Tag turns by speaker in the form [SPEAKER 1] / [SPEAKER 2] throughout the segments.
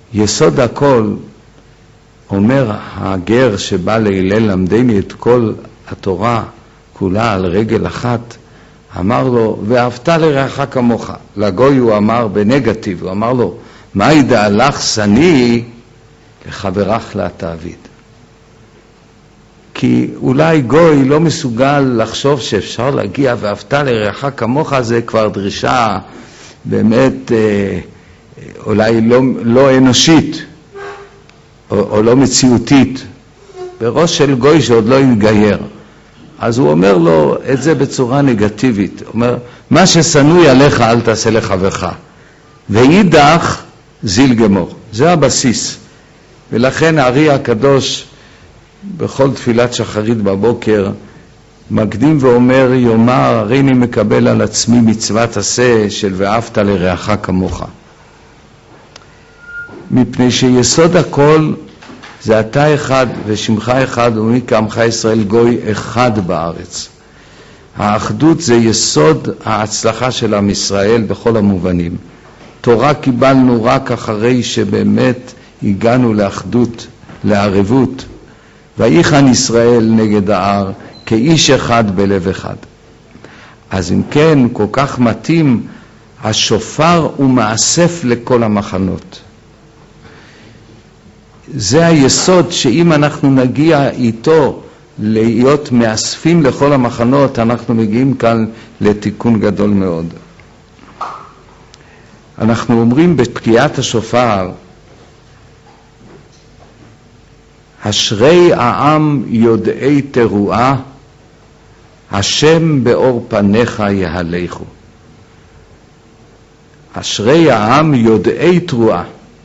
[SPEAKER 1] יסוד הכל, אומר הגר שבא להלל למדני את כל התורה כולה על רגל אחת, אמר לו, ואהבת לרעך כמוך. לגוי הוא אמר בנגטיב, הוא אמר לו, מה ידע לך שני לחברך לה תעביד. כי אולי גוי לא מסוגל לחשוב שאפשר להגיע ואהבת לרעך כמוך, זה כבר דרישה באמת אולי לא אנושית או לא מציאותית, בראש של גוי שעוד לא יתגייר. אז הוא אומר לו את זה בצורה נגטיבית, הוא אומר, מה ששנוי עליך אל תעשה לחברך, ואידך זיל גמור. זה הבסיס. ולכן הארי הקדוש בכל תפילת שחרית בבוקר מקדים ואומר, יאמר הריני מקבל על עצמי מצוות עשה של ואהבת לרעך כמוך. מפני שיסוד הכל זה אתה אחד ושמך אחד ומי כעמך ישראל גוי אחד בארץ. האחדות זה יסוד ההצלחה של עם ישראל בכל המובנים. תורה קיבלנו רק אחרי שבאמת הגענו לאחדות, לערבות. ויחן ישראל נגד ההר כאיש אחד בלב אחד. אז אם כן, כל כך מתאים, השופר הוא מאסף לכל המחנות. זה היסוד שאם אנחנו נגיע איתו להיות מאספים לכל המחנות, אנחנו מגיעים כאן לתיקון גדול מאוד. אנחנו אומרים בתקיעת השופר, אשרי העם יודעי תרועה, השם באור פניך יהלכו. אשרי העם יודעי תרועה.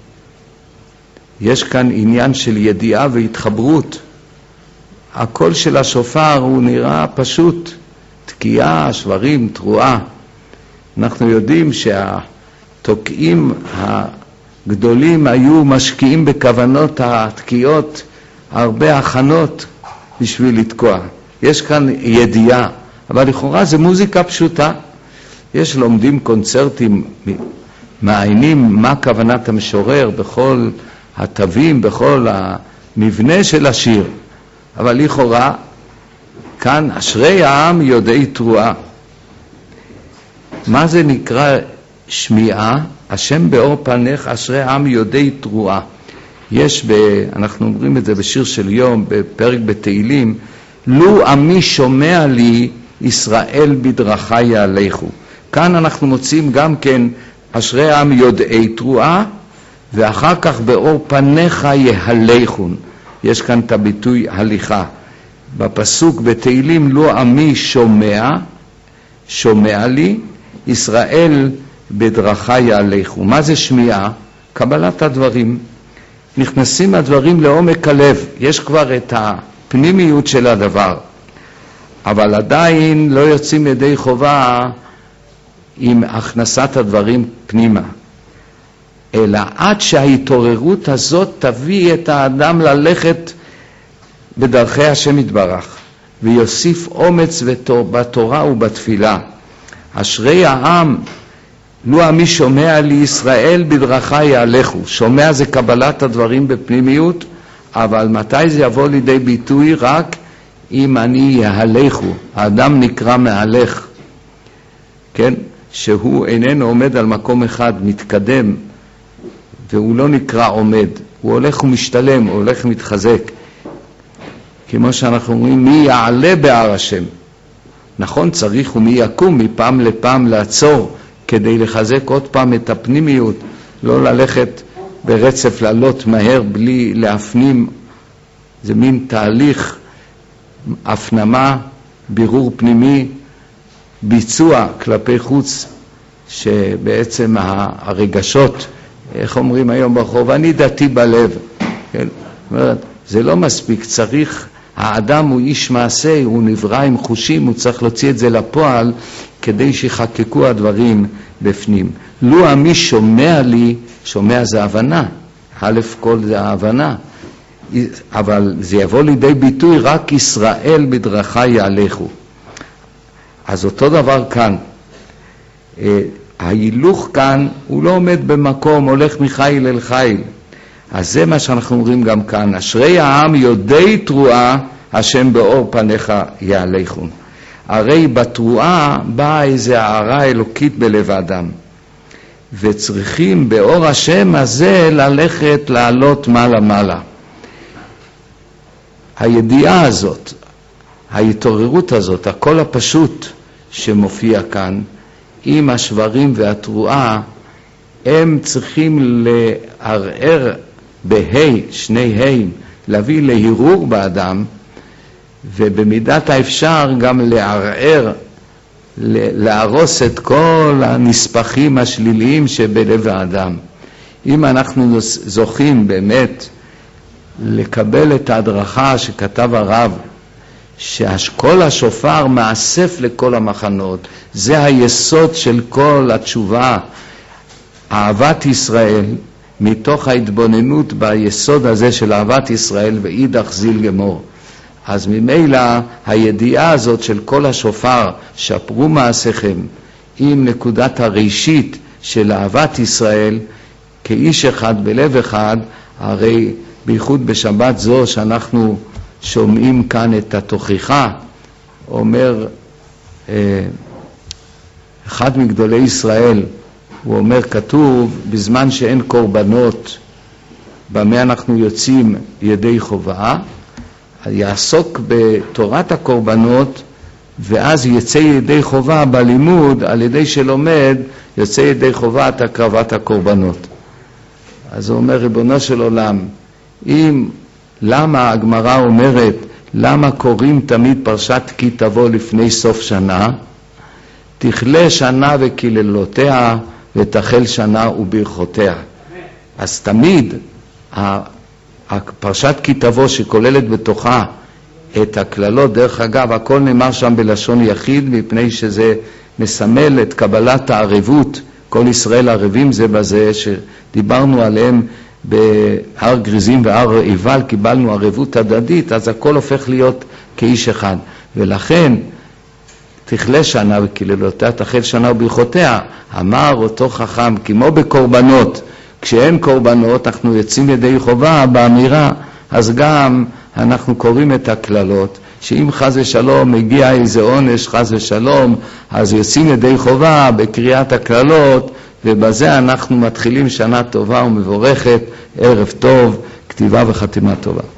[SPEAKER 1] יש כאן עניין של ידיעה והתחברות. הקול של השופר הוא נראה פשוט, תקיעה, שברים, תרועה. אנחנו יודעים שהתוקעים הגדולים היו משקיעים בכוונות התקיעות הרבה הכנות בשביל לתקוע. יש כאן ידיעה, אבל לכאורה זה מוזיקה פשוטה. יש לומדים קונצרטים, מעיינים מה כוונת המשורר בכל התווים, בכל המבנה של השיר. אבל לכאורה, כאן אשרי העם יודעי תרועה. מה זה נקרא שמיעה? השם באור פניך, אשרי העם יודעי תרועה. אנחנו אומרים את זה בשיר של יום, בפרק בתהילים, לו עמי שומע לי, ישראל בדרכי יהלכו. כאן אנחנו מוצאים גם כן אשרי העם יודעי תרועה, ואחר כך באור פניך יהלכון. יש כאן את הביטוי הליכה. בפסוק בתהילים, לו עמי שומע לי, ישראל בדרכי יהלכו. מה זה שמיעה? קבלת הדברים. נכנסים הדברים לעומק הלב. יש כבר את הפנימיות של הדבר. אבל עדיין לא יוצאים ידי חובה עם הכנסת הדברים פנימה. אלא עד שההתעוררות הזאת תביא את האדם ללכת בדרכי השם יתברך, ויוסיף אומץ בתורה ובתפילה. אשרי העם, לו עמי שומע לי, ישראל בדרכי יהלכו. שומע זה קבלת הדברים בפנימיות, אבל מתי זה יבוא לידי ביטוי? רק אם אני יהלכו. האדם נקרא מהלך, כן? שהוא איננו עומד על מקום אחד, מתקדם, והוא לא נקרא עומד, הוא הולך ומשתלם, הוא הולך ומתחזק. כמו שאנחנו אומרים, מי יעלה בהר השם. נכון, צריך ומי יקום מפעם לפעם לעצור, כדי לחזק עוד פעם את הפנימיות, לא ללכת ברצף לעלות מהר בלי להפנים. זה מין תהליך, הפנמה, בירור פנימי, ביצוע כלפי חוץ, שבעצם הרגשות, איך אומרים היום ברחוב, אני דתי בלב. כן? זה לא מספיק, צריך, האדם הוא איש מעשה, הוא נברא עם חושים, הוא צריך להוציא את זה לפועל, כדי שיחקקו הדברים בפנים. לו עמי שומע לי, שומע זה הבנה, א' כל זה ההבנה, אבל זה יבוא לידי ביטוי רק ישראל בדרכי יהלכו. אז אותו דבר כאן, ההילוך כאן הוא לא עומד במקום, הולך מחיל אל חיל, אז זה מה שאנחנו אומרים גם כאן, אשרי העם יודעי תרועה, השם באור פניך יהלכון. הרי בתרועה באה איזו הערה אלוקית בלב האדם, וצריכים באור השם הזה ללכת לעלות מעלה מעלה. הידיעה הזאת, ההתעוררות הזאת, הקול הפשוט שמופיע כאן, עם השברים והתרועה, הם צריכים לערער שני ה', להביא להירור באדם, ובמידת האפשר גם לערער, להרוס את כל הנספחים השליליים שבלב האדם. אם אנחנו זוכים באמת לקבל את ההדרכה שכתב הרב, שכל השופר מאסף לכל המחנות, זה היסוד של כל התשובה, אהבת ישראל, מתוך ההתבוננות ביסוד הזה של אהבת ישראל ואידך זיל גמור. אז ממילא הידיעה הזאת של כל השופר, שפרו מעשיכם, עם נקודת הראשית של אהבת ישראל, כאיש אחד בלב אחד, הרי בייחוד בשבת זו שאנחנו שומעים כאן את התוכחה, אומר אחד מגדולי ישראל, הוא אומר, כתוב, בזמן שאין קורבנות, במה אנחנו יוצאים ידי חובה, יעסוק בתורת הקורבנות, ואז יצא ידי חובה בלימוד, על ידי שלומד, יוצא ידי חובה את הקרבת הקורבנות. אז הוא אומר, ריבונו של עולם, למה הגמרא אומרת, למה קוראים תמיד פרשת כי תבוא לפני סוף שנה? תכלה שנה וקללותיה, ותחל שנה וברכותיה. אז תמיד הפרשת כי תבוא שכוללת בתוכה את הכללות, דרך אגב הכל נאמר שם בלשון יחיד, מפני שזה מסמל את קבלת הערבות, כל ישראל ערבים זה בזה, שדיברנו עליהם בהר גריזים והר עיבל, קיבלנו ערבות הדדית, אז הכל הופך להיות כאיש אחד. ולכן תכלה שנה וקללותיה, תחל שנה וברכותיה. אמר אותו חכם, כמו בקורבנות, כשאין קורבנות אנחנו יוצאים ידי חובה באמירה, אז גם אנחנו קוראים את הכללות, שאם חס ושלום מגיע איזה עונש חס ושלום, אז יוצאים ידי חובה בקריאת הכללות, ובזה אנחנו מתחילים שנה טובה ומבורכת. ערב טוב, כתיבה וחתימה טובה.